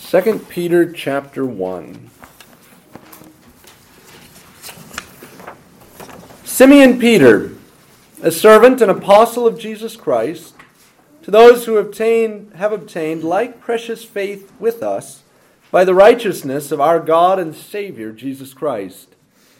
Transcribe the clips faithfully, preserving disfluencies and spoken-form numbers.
Second Peter chapter one. Simeon Peter, a servant and apostle of Jesus Christ, to those who obtain, have obtained like precious faith with us by the righteousness of our God and Savior Jesus Christ.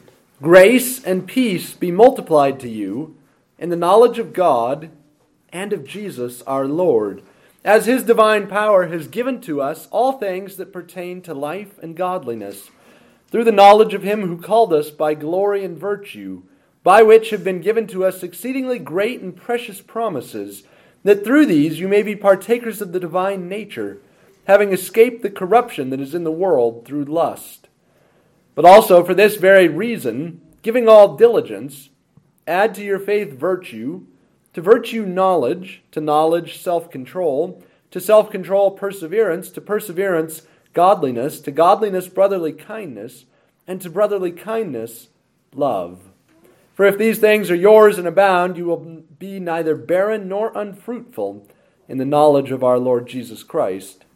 Grace and peace be multiplied to you in the knowledge of God and of Jesus our Lord, as his divine power has given to us all things that pertain to life and godliness, through the knowledge of him who called us by glory and virtue, by which have been given to us exceedingly great and precious promises, that through these you may be partakers of the divine nature, having escaped the corruption that is in the world through lust. But also for this very reason, giving all diligence, add to your faith virtue, to virtue knowledge, to knowledge self-control, to self-control perseverance, to perseverance godliness, to godliness brotherly kindness, and to brotherly kindness love. For if these things are yours and abound, you will be neither barren nor unfruitful in the knowledge of our Lord Jesus Christ.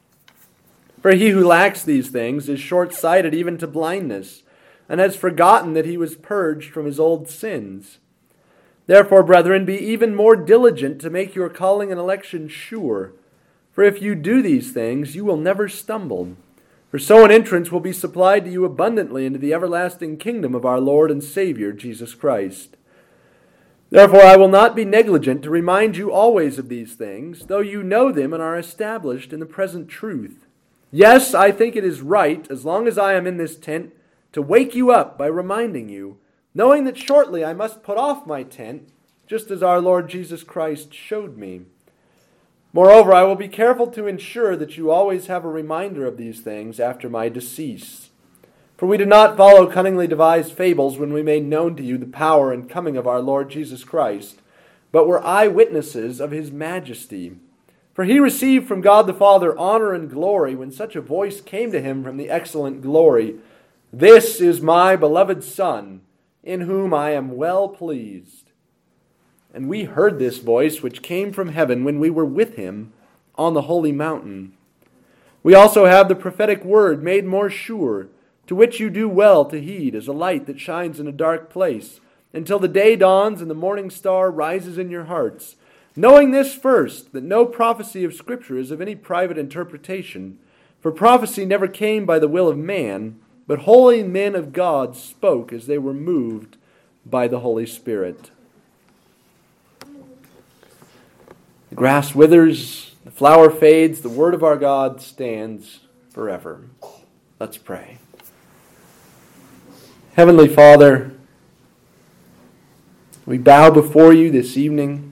For he who lacks these things is short-sighted even to blindness, and has forgotten that he was purged from his old sins. Therefore, brethren, be even more diligent to make your calling and election sure. For if you do these things, you will never stumble. For so an entrance will be supplied to you abundantly into the everlasting kingdom of our Lord and Savior, Jesus Christ. Therefore, I will not be negligent to remind you always of these things, though you know them and are established in the present truth. Yes, I think it is right, as long as I am in this tent, to wake you up by reminding you, knowing that shortly I must put off my tent, just as our Lord Jesus Christ showed me. Moreover, I will be careful to ensure that you always have a reminder of these things after my decease. For we did not follow cunningly devised fables when we made known to you the power and coming of our Lord Jesus Christ, but were eyewitnesses of his majesty. For he received from God the Father honor and glory when such a voice came to him from the excellent glory, "This is my beloved Son, in whom I am well pleased." And we heard this voice which came from heaven when we were with him on the holy mountain. We also have the prophetic word made more sure, to which you do well to heed as a light that shines in a dark place, until the day dawns and the morning star rises in your hearts, knowing this first, that no prophecy of Scripture is of any private interpretation, for prophecy never came by the will of man, but holy men of God spoke as they were moved by the Holy Spirit. The grass withers, the flower fades, the word of our God stands forever. Let's pray. Heavenly Father, we bow before you this evening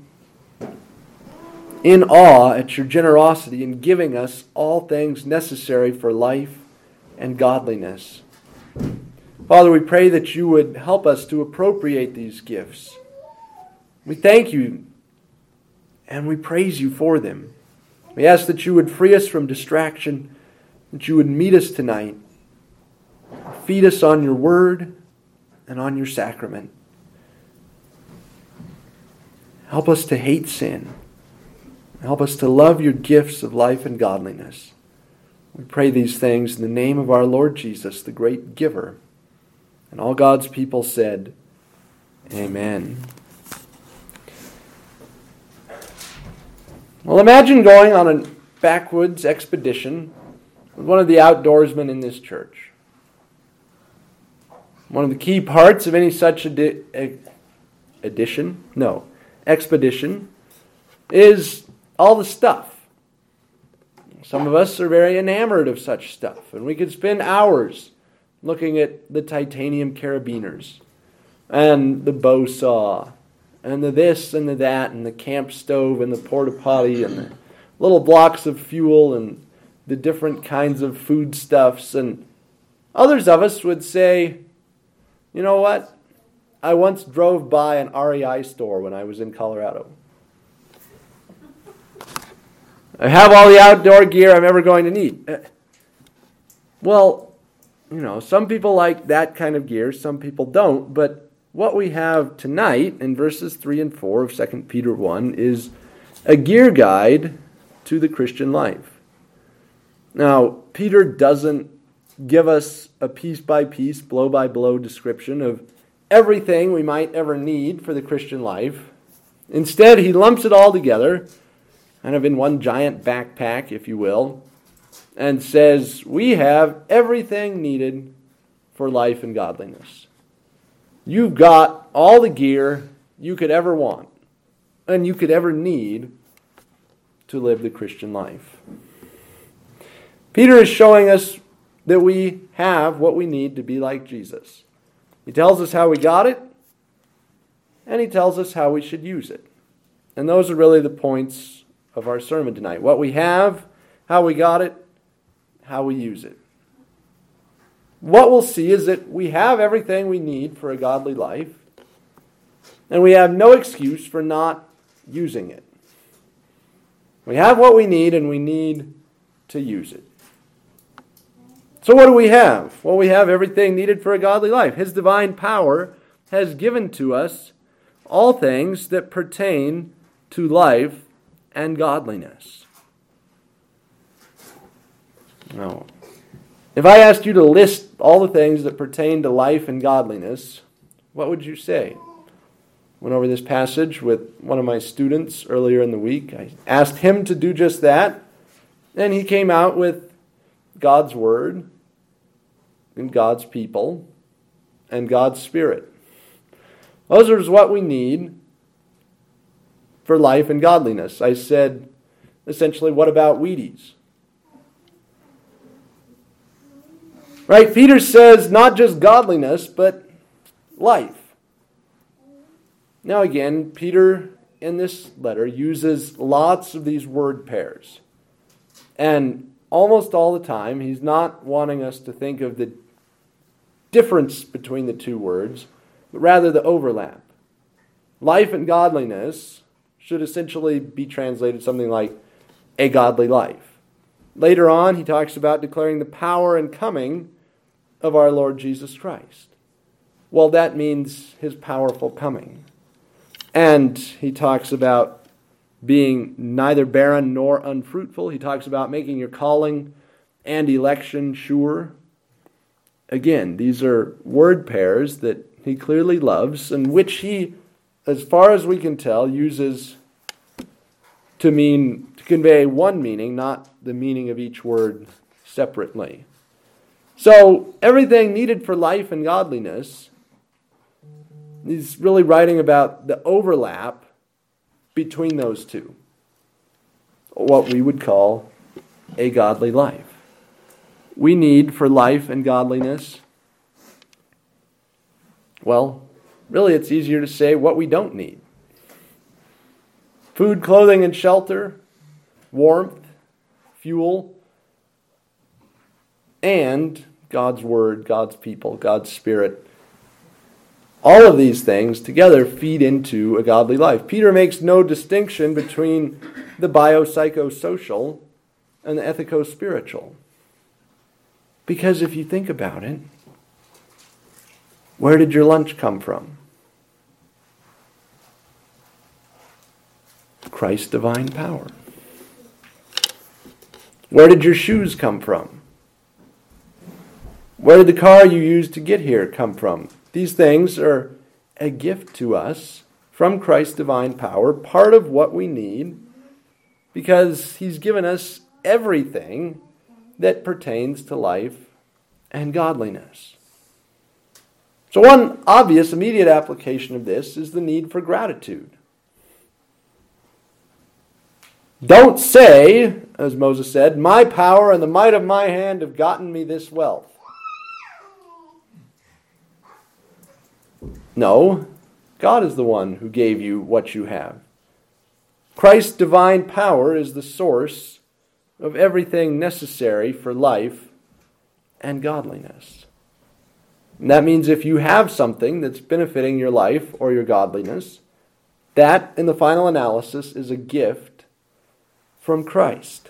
in awe at your generosity in giving us all things necessary for life and godliness. Father, we pray that you would help us to appropriate these gifts. We thank you and we praise you for them. We ask that you would free us from distraction, that you would meet us tonight, feed us on your word and on your sacrament. Help us to hate sin. Help us to love your gifts of life and godliness. We pray these things in the name of our Lord Jesus, the great giver. And all God's people said, Amen. Well, imagine going on a backwoods expedition with one of the outdoorsmen in this church. One of the key parts of any such edi- edition, no, expedition, is all the stuff. Some of us are very enamored of such stuff, and we could spend hours looking at the titanium carabiners, and the bow saw, and the this and the that, and the camp stove, and the porta potty, and the little blocks of fuel, and the different kinds of foodstuffs. And others of us would say, you know what? I once drove by an R E I store when I was in Colorado. I have all the outdoor gear I'm ever going to need. Well, you know, some people like that kind of gear, some people don't, but what we have tonight in verses three and four of Second Peter one is a gear guide to the Christian life. Now, Peter doesn't give us a piece-by-piece, blow-by-blow description of everything we might ever need for the Christian life. Instead, he lumps it all together, kind of in one giant backpack, if you will, and says, we have everything needed for life and godliness. You've got all the gear you could ever want and you could ever need to live the Christian life. Peter is showing us that we have what we need to be like Jesus. He tells us how we got it, and he tells us how we should use it. And those are really the points of our sermon tonight. What we have, how we got it, how we use it. What we'll see is that we have everything we need for a godly life, and we have no excuse for not using it. We have what we need, and we need to use it. So what do we have? Well, we have everything needed for a godly life. His divine power has given to us all things that pertain to life and godliness. Now, if I asked you to list all the things that pertain to life and godliness, what would you say? Went over this passage with one of my students earlier in the week. I asked him to do just that, and he came out with God's Word, and God's people, and God's Spirit. Those are what we need for life and godliness. I said, essentially, what about Wheaties? Right? Peter says not just godliness, but life. Now again, Peter in this letter uses lots of these word pairs. And almost all the time, he's not wanting us to think of the difference between the two words, but rather the overlap. Life and godliness should essentially be translated something like a godly life. Later on, he talks about declaring the power and coming of our Lord Jesus Christ. Well, that means his powerful coming. And he talks about being neither barren nor unfruitful. He talks about making your calling and election sure. Again, these are word pairs that he clearly loves and which he, as far as we can tell, uses to mean to convey one meaning, not the meaning of each word separately. So everything needed for life and godliness, he's really writing about the overlap between those two, what we would call a godly life. We need for life and godliness, well, really it's easier to say what we don't need. Food, clothing, and shelter, warmth, fuel, and God's Word, God's people, God's Spirit. All of these things together feed into a godly life. Peter makes no distinction between the biopsychosocial and the ethico-spiritual. Because if you think about it, where did your lunch come from? Christ's divine power. Where did your shoes come from? Where did the car you used to get here come from? These things are a gift to us from Christ's divine power, part of what we need, because he's given us everything that pertains to life and godliness. So one obvious, immediate application of this is the need for gratitude. Don't say, as Moses said, my power and the might of my hand have gotten me this wealth. No, God is the one who gave you what you have. Christ's divine power is the source of everything necessary for life and godliness. And that means if you have something that's benefiting your life or your godliness, that, in the final analysis, is a gift from Christ.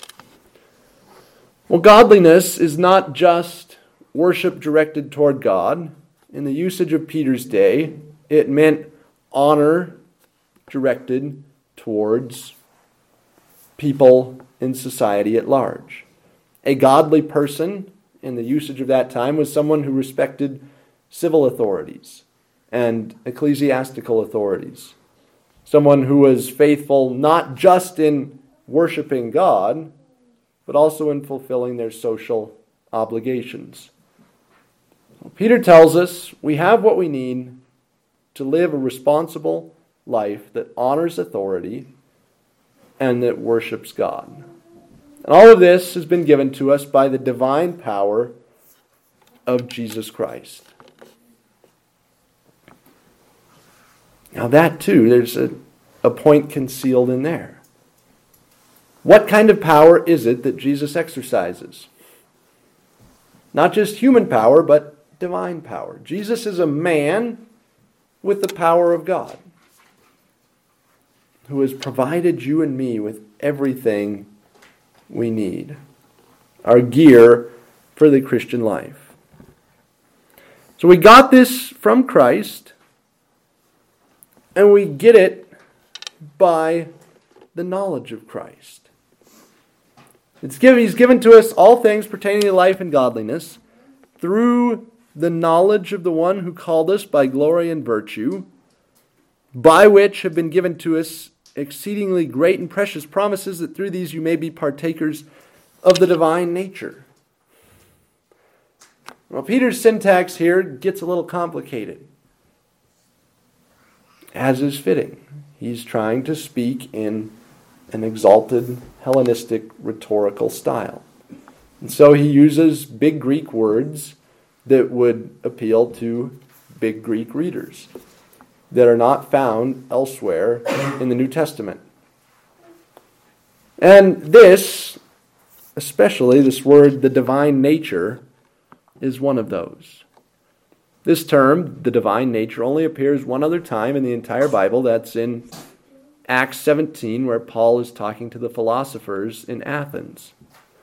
Well, godliness is not just worship directed toward God. In the usage of Peter's day, it meant honor directed towards people in society at large. A godly person in the usage of that time was someone who respected civil authorities and ecclesiastical authorities. Someone who was faithful not just in worshiping God, but also in fulfilling their social obligations. Peter tells us we have what we need to live a responsible life that honors authority and that worships God. And all of this has been given to us by the divine power of Jesus Christ. Now that too, there's a, a point concealed in there. What kind of power is it that Jesus exercises? Not just human power, but divine power. Jesus is a man with the power of God, who has provided you and me with everything we need, our gear for the Christian life. So we got this from Christ, and we get it by the knowledge of Christ. It's given, he's given to us all things pertaining to life and godliness through the knowledge of the one who called us by glory and virtue, by which have been given to us exceedingly great and precious promises, that through these you may be partakers of the divine nature. Well, Peter's syntax here gets a little complicated, as is fitting. He's trying to speak in an exalted Hellenistic rhetorical style. And so he uses big Greek words that would appeal to big Greek readers that are not found elsewhere in the New Testament. And this, especially this word, the divine nature, is one of those. This term, the divine nature, only appears one other time in the entire Bible. That's in Acts seventeen, where Paul is talking to the philosophers in Athens.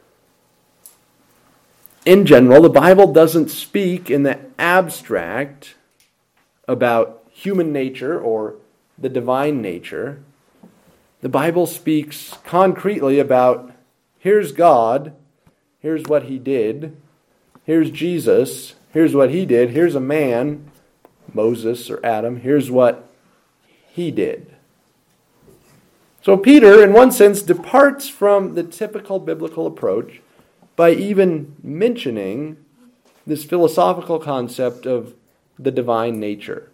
In general, the Bible doesn't speak in the abstract about human nature or the divine nature. The Bible speaks concretely about, here's God, here's what he did, here's Jesus, here's what he did, here's a man, Moses or Adam, here's what he did. So Peter, in one sense, departs from the typical biblical approach by even mentioning this philosophical concept of the divine nature.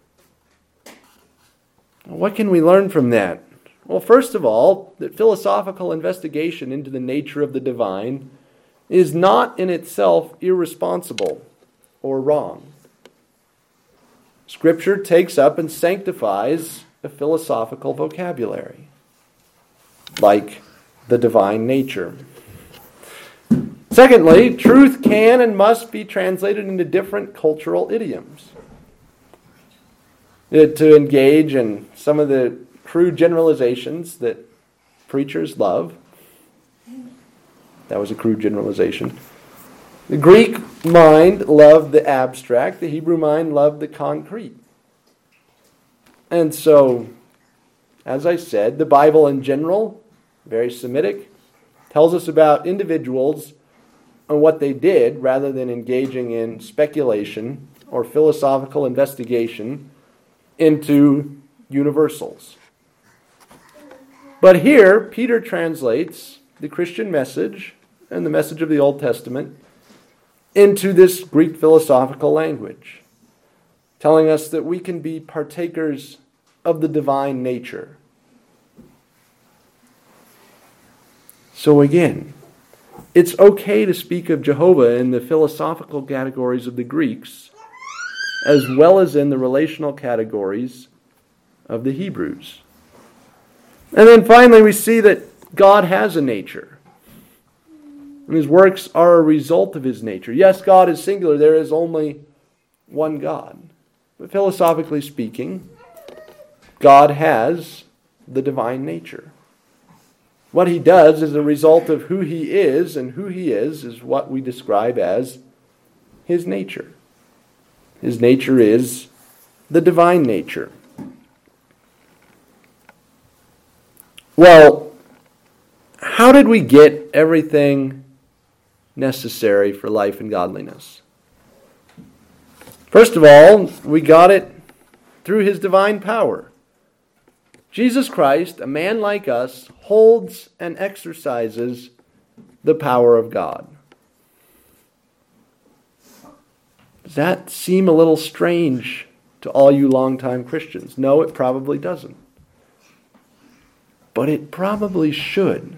What can we learn from that? Well, first of all, that philosophical investigation into the nature of the divine is not in itself irresponsible or wrong. Scripture takes up and sanctifies a philosophical vocabulary, like the divine nature. Secondly, truth can and must be translated into different cultural idioms. To engage in some of the crude generalizations that preachers love. That was a crude generalization. The Greek mind loved the abstract. The Hebrew mind loved the concrete. And so, as I said, the Bible in general, very Semitic, tells us about individuals and what they did rather than engaging in speculation or philosophical investigation into universals. But here, Peter translates the Christian message and the message of the Old Testament into this Greek philosophical language, telling us that we can be partakers of the divine nature. So again, it's okay to speak of Jehovah in the philosophical categories of the Greeks, as well as in the relational categories of the Hebrews. And then finally, we see that God has a nature. And his works are a result of his nature. Yes, God is singular. There is only one God. But philosophically speaking, God has the divine nature. What he does is a result of who he is, and who he is is what we describe as his nature. His nature is the divine nature. Well, how did we get everything necessary for life and godliness. First of all, we got it through his divine power. Jesus Christ, a man like us, holds and exercises the power of God. Does that seem a little strange to all you longtime Christians? No, it probably doesn't. But it probably should.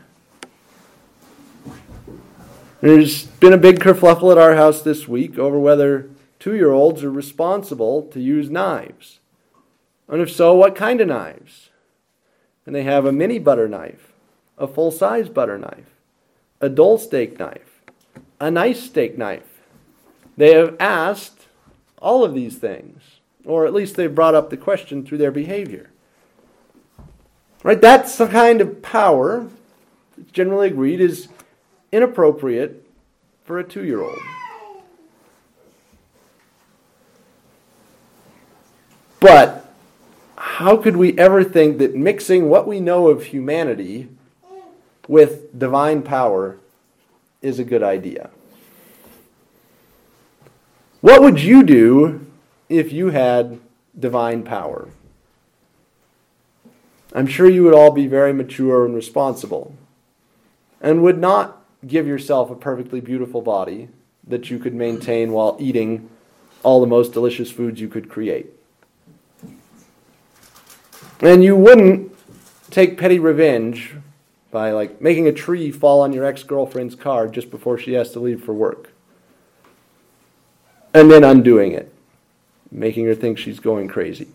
There's been a big kerfluffle at our house this week over whether two-year-olds are responsible to use knives. And if so, what kind of knives? And they have a mini butter knife, a full-size butter knife, a dull steak knife, a nice steak knife. They have asked all of these things, or at least they've brought up the question through their behavior. Right? That's the kind of power that's generally agreed is inappropriate for a two-year-old. But how could we ever think that mixing what we know of humanity with divine power is a good idea? What would you do if you had divine power? I'm sure you would all be very mature and responsible and would not give yourself a perfectly beautiful body that you could maintain while eating all the most delicious foods you could create. And you wouldn't take petty revenge by like making a tree fall on your ex-girlfriend's car just before she has to leave for work. And then undoing it, making her think she's going crazy.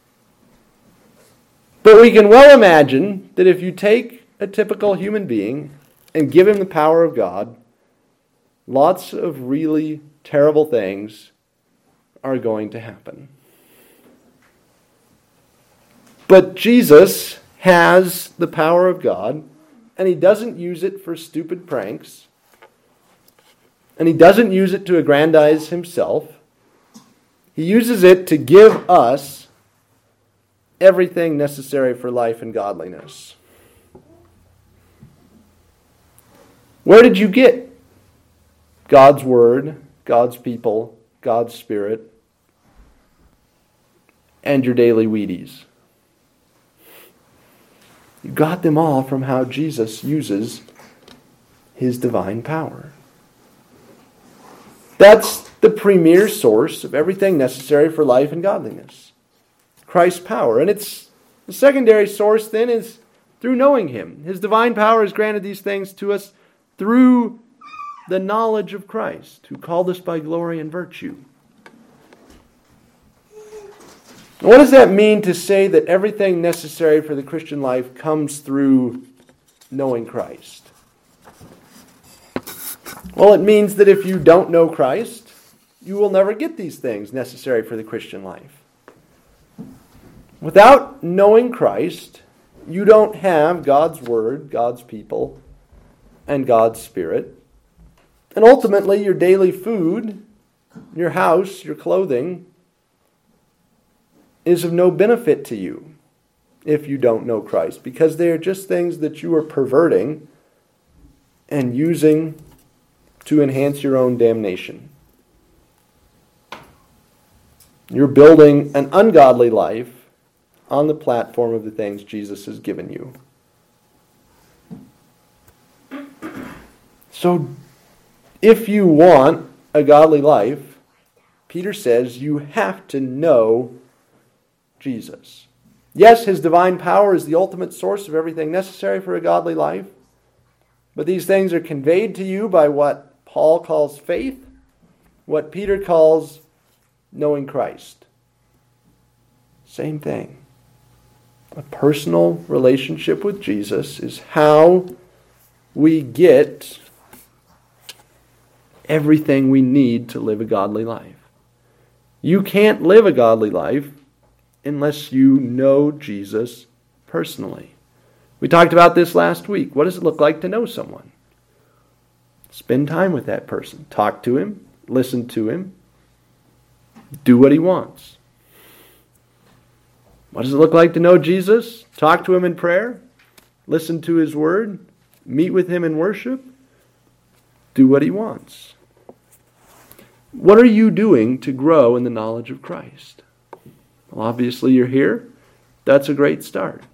But we can well imagine that if you take a typical human being and give him the power of God, lots of really terrible things are going to happen. But Jesus has the power of God, and he doesn't use it for stupid pranks, and he doesn't use it to aggrandize himself. He uses it to give us everything necessary for life and godliness. Where did you get God's Word, God's people, God's Spirit, and your daily Wheaties? You got them all from how Jesus uses his divine power. That's the premier source of everything necessary for life and godliness. Christ's power. And it's the secondary source then is through knowing him. His divine power has granted these things to us through the knowledge of Christ, who called us by glory and virtue. What does that mean to say that everything necessary for the Christian life comes through knowing Christ? Well, it means that if you don't know Christ, you will never get these things necessary for the Christian life. Without knowing Christ, you don't have God's Word, God's people, and God's Spirit. And ultimately, your daily food, your house, your clothing, is of no benefit to you if you don't know Christ, because they are just things that you are perverting and using to enhance your own damnation. You're building an ungodly life on the platform of the things Jesus has given you. So, if you want a godly life, Peter says you have to know Jesus. Yes, his divine power is the ultimate source of everything necessary for a godly life, but these things are conveyed to you by what Paul calls faith, what Peter calls knowing Christ. Same thing. A personal relationship with Jesus is how we get everything we need to live a godly life. You can't live a godly life unless you know Jesus personally. We talked about this last week. What does it look like to know someone? Spend time with that person. Talk to him. Listen to him. Do what he wants. What does it look like to know Jesus? Talk to him in prayer. Listen to his word. Meet with him in worship. do what he wants. What are you doing to grow in the knowledge of Christ? Well, obviously you're here. That's a great start.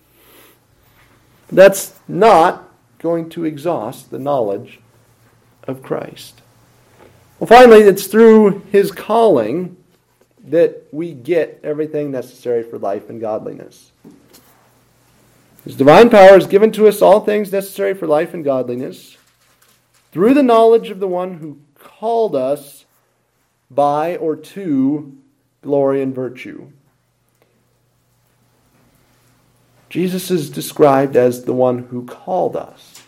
That's not going to exhaust the knowledge of Christ. Well, finally, it's through his calling that we get everything necessary for life and godliness. His divine power has given to us all things necessary for life and godliness through the knowledge of the one who called us by or to glory and virtue. Jesus is described as the one who called us,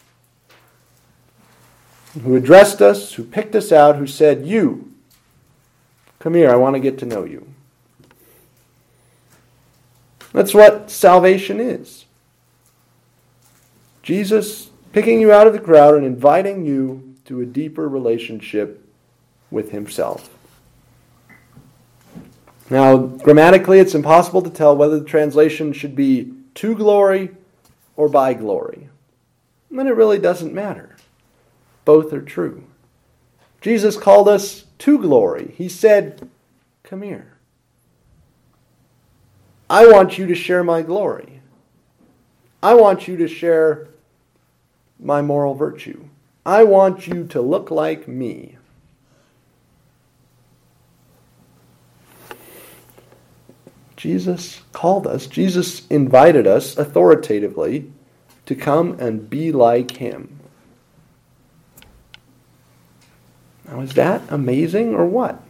who addressed us, who picked us out, who said, "You, come here, I want to get to know you." That's what salvation is. Jesus picking you out of the crowd and inviting you to a deeper relationship with himself. Now, grammatically, it's impossible to tell whether the translation should be to glory or by glory. And it really doesn't matter. Both are true. Jesus called us to glory. He said, "Come here. I want you to share my glory. I want you to share my moral virtue. I want you to look like me." Jesus called us, Jesus invited us authoritatively to come and be like him. Now, is that amazing or what?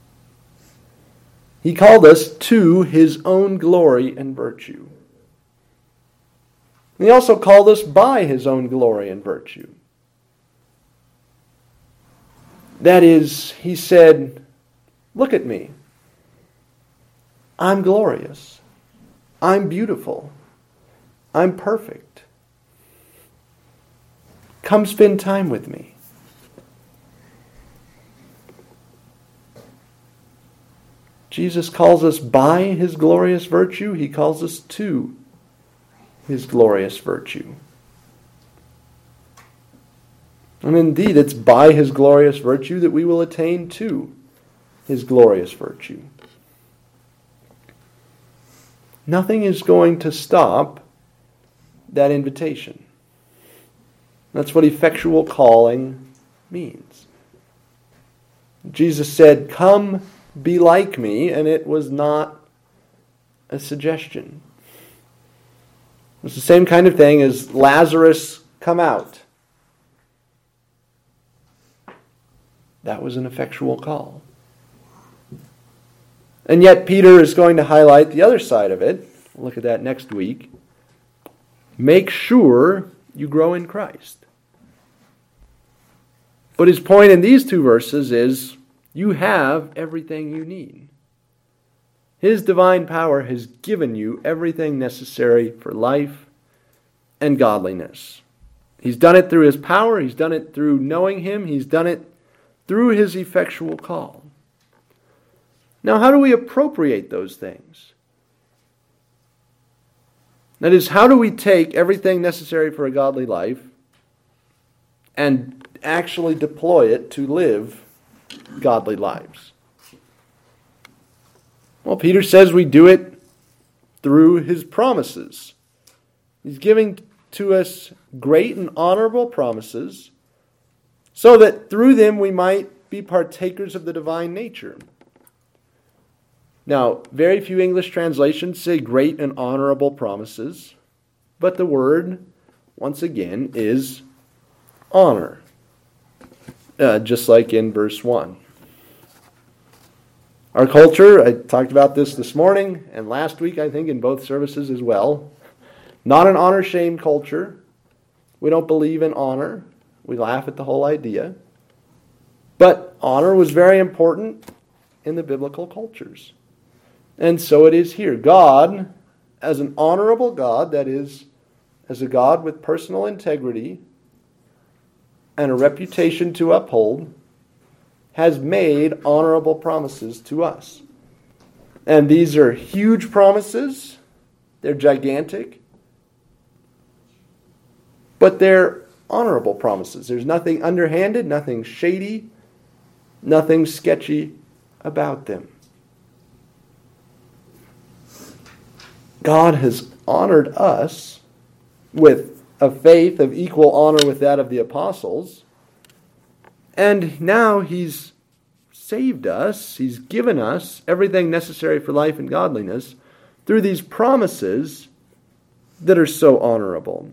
He called us to his own glory and virtue. And he also called us by his own glory and virtue. That is, he said, "Look at me. I'm glorious. I'm beautiful. I'm perfect. Come spend time with me." Jesus calls us by his glorious virtue. He calls us to his glorious virtue. And indeed, it's by his glorious virtue that we will attain to his glorious virtue. Nothing is going to stop that invitation. That's what effectual calling means. Jesus said, "Come be like me," and it was not a suggestion. It was the same kind of thing as Lazarus, "Come out." That was an effectual call. And yet Peter is going to highlight the other side of it. We'll look at that next week. Make sure you grow in Christ. But his point in these two verses is you have everything you need. His divine power has given you everything necessary for life and godliness. He's done it through his power. He's done it through knowing him. He's done it through his effectual call. Now, how do we appropriate those things? That is, how do we take everything necessary for a godly life and actually deploy it to live godly lives? Well, Peter says we do it through his promises. He's giving to us great and honorable promises so that through them we might be partakers of the divine nature. Now, very few English translations say great and honorable promises, but the word, once again, is honor, uh, just like in verse one. Our culture, I talked about this this morning and last week, I think, in both services as well. Not an honor-shame culture. We don't believe in honor. We laugh at the whole idea. But honor was very important in the biblical cultures. And so it is here. God, as an honorable God, that is, as a God with personal integrity and a reputation to uphold, has made honorable promises to us. And these are huge promises. They're gigantic. But they're honorable promises. There's nothing underhanded, nothing shady, nothing sketchy about them. God has honored us with a faith of equal honor with that of the apostles. And now he's saved us. He's given us everything necessary for life and godliness through these promises that are so honorable.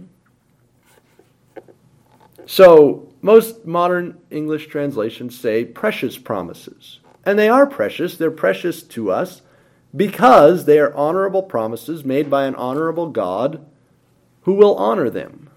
So, most modern English translations say precious promises. And they are precious. They're precious to us because they are honorable promises made by an honorable God who will honor them.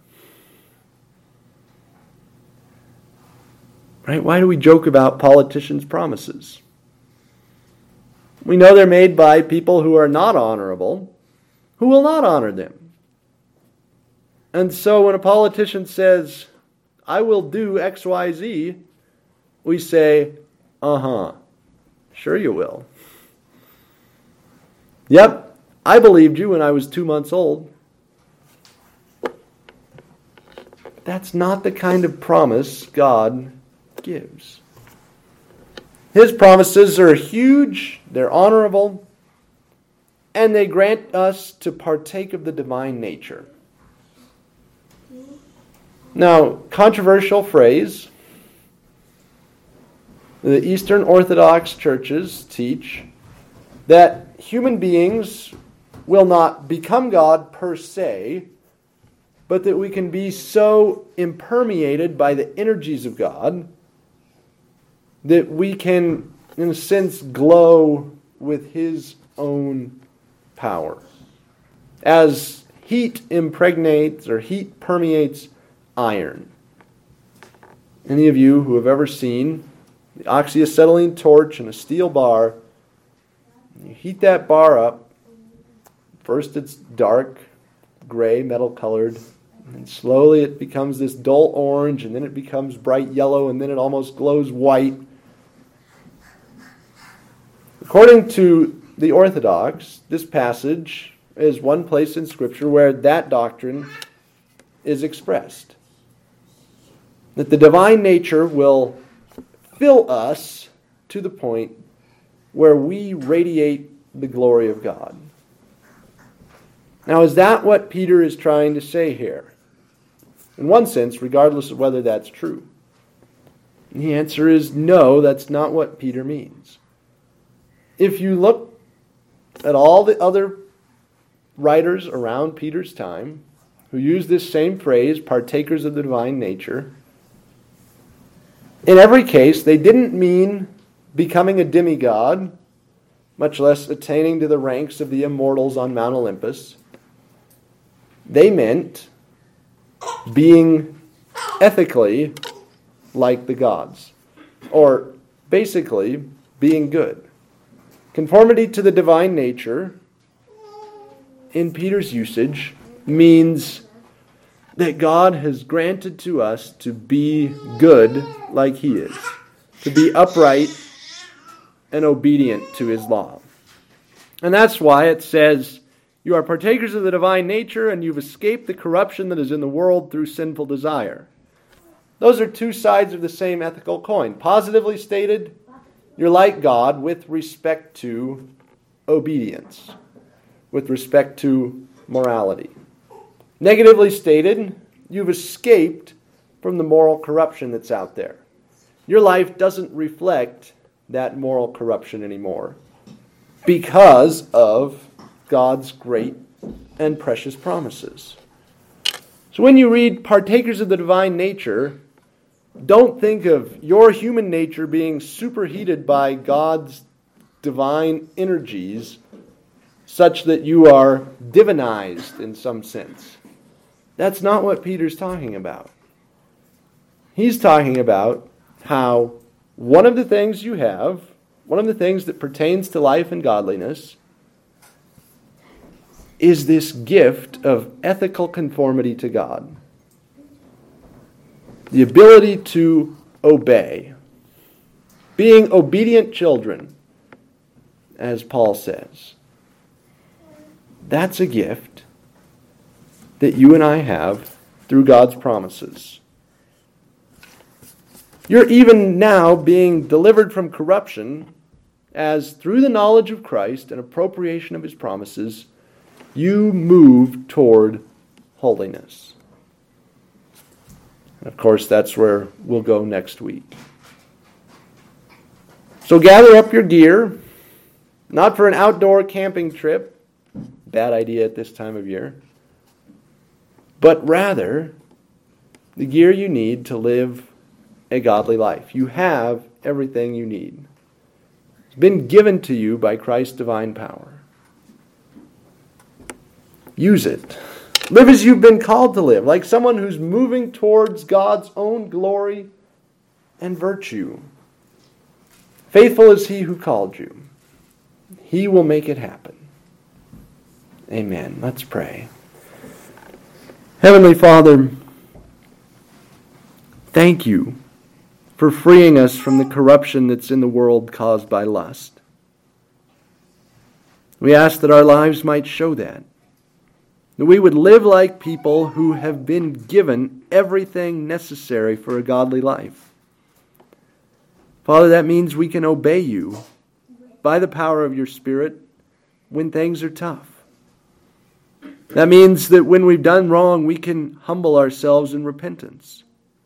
Right? Why do we joke about politicians' promises? We know they're made by people who are not honorable, who will not honor them. And so when a politician says, I will do X Y Z, we say, uh-huh, sure you will. Yep, I believed you when I was two months old. That's not the kind of promise God gives. His promises are huge, they're honorable, and they grant us to partake of the divine nature. Now, controversial phrase. The Eastern Orthodox churches teach that human beings will not become God per se, but that we can be so impermeated by the energies of God that we can, in a sense, glow with His own power. As heat impregnates or heat permeates iron. Any of you who have ever seen the oxyacetylene torch in a steel bar, you heat that bar up. First it's dark, gray, metal colored, and slowly it becomes this dull orange, and then it becomes bright yellow, and then it almost glows white. According to the Orthodox, this passage is one place in Scripture where that doctrine is expressed. That the divine nature will fill us to the point where we radiate the glory of God. Now, is that what Peter is trying to say here? In one sense, regardless of whether that's true. The answer is no, that's not what Peter means. If you look at all the other writers around Peter's time who use this same phrase, partakers of the divine nature, in every case, they didn't mean becoming a demigod, much less attaining to the ranks of the immortals on Mount Olympus. They meant being ethically like the gods, or basically being good. Conformity to the divine nature, in Peter's usage, means that God has granted to us to be good like He is, to be upright and obedient to His law. And that's why it says, you are partakers of the divine nature and you've escaped the corruption that is in the world through sinful desire. Those are two sides of the same ethical coin. Positively stated, you're like God with respect to obedience, with respect to morality. Negatively stated, you've escaped from the moral corruption that's out there. Your life doesn't reflect that moral corruption anymore because of God's great and precious promises. So when you read partakers of the divine nature, don't think of your human nature being superheated by God's divine energies such that you are divinized in some sense. That's not what Peter's talking about. He's talking about how one of the things you have, one of the things that pertains to life and godliness, is this gift of ethical conformity to God. The ability to obey. Being obedient children, as Paul says. That's a gift that you and I have through God's promises. You're even now being delivered from corruption as through the knowledge of Christ and appropriation of his promises, you move toward holiness. And of course, that's where we'll go next week. So gather up your gear, not for an outdoor camping trip, bad idea at this time of year, but rather the gear you need to live a godly life. You have everything you need. It's been given to you by Christ's divine power. Use it. Live as you've been called to live, like someone who's moving towards God's own glory and virtue. Faithful is he who called you. He will make it happen. Amen. Let's pray. Heavenly Father, thank you for freeing us from the corruption that's in the world caused by lust. We ask that our lives might show that. That we would live like people who have been given everything necessary for a godly life. Father, that means we can obey you by the power of your Spirit when things are tough. That means that when we've done wrong, we can humble ourselves in repentance.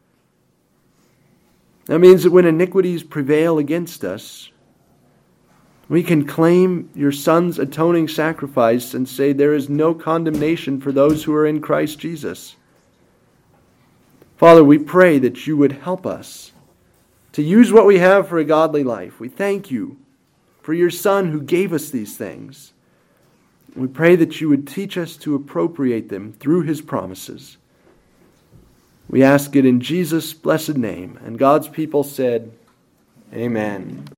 That means that when iniquities prevail against us, we can claim your Son's atoning sacrifice and say there is no condemnation for those who are in Christ Jesus. Father, we pray that you would help us to use what we have for a godly life. We thank you for your Son who gave us these things. We pray that you would teach us to appropriate them through his promises. We ask it in Jesus' blessed name. And God's people said, Amen.